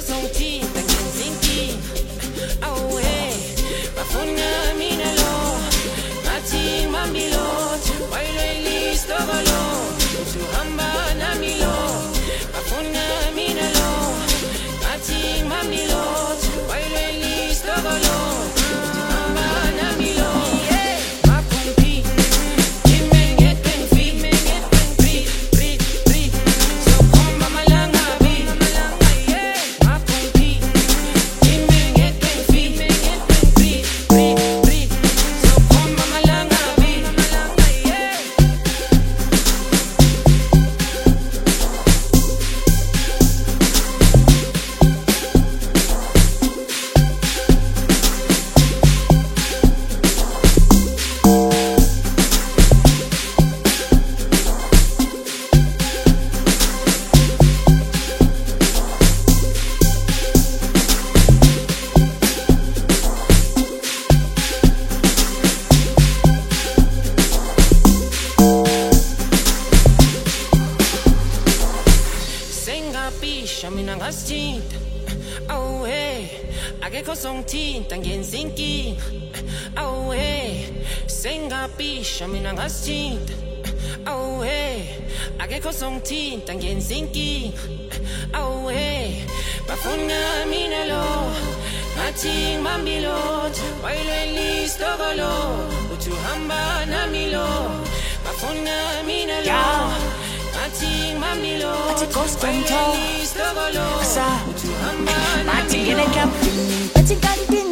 songithinta ngenza inkinga. Awe bafuna mina lo ngathi ngimambilotho wayilelistokolo uthi uhamba nami lo bafuna mina lo ngathi ngimambilotho wayilelistokolo uthi uhamba nami lo. Mina ngasithinta awe akekho songithinta ngenza inkinga. Awe sengapisha mina ngasithinta awe akekho songithinta ngenza inkinga. Awe bafuna mina lo ngathi ngimambilotho wayilelistokolo uthi uhamba nami lo bafuna mina lo Ati ghost and talk. Asa, mati gene kapini. Ati kantin.